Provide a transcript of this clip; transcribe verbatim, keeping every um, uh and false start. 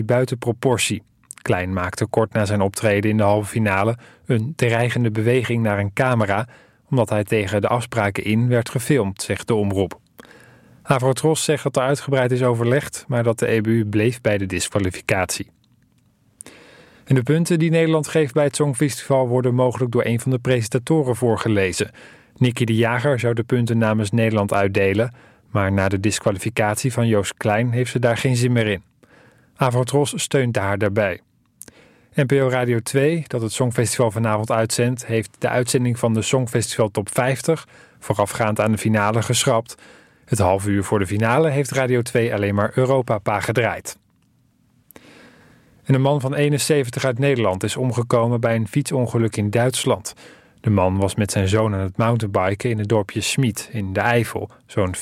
buiten proportie. Klein maakte kort na zijn optreden in de halve finale een dreigende beweging naar een camera, omdat hij tegen de afspraken in werd gefilmd, zegt de omroep. Avrotros zegt dat er uitgebreid is overlegd, maar dat de E B U bleef bij de disqualificatie. En de punten die Nederland geeft bij het Songfestival worden mogelijk door een van de presentatoren voorgelezen. Nicky de Jager zou de punten namens Nederland uitdelen, maar na de disqualificatie van Joost Klein heeft ze daar geen zin meer in. Avrotros steunt haar daarbij. N P O Radio twee, dat het Songfestival vanavond uitzendt, heeft de uitzending van de Songfestival Top vijftig, voorafgaand aan de finale, geschrapt. Het half uur voor de finale heeft Radio twee alleen maar Europapa gedraaid. En een man van eenenzeventig uit Nederland is omgekomen bij een fietsongeluk in Duitsland. De man was met zijn zoon aan het mountainbiken in het dorpje Schmid in de Eifel, zo'n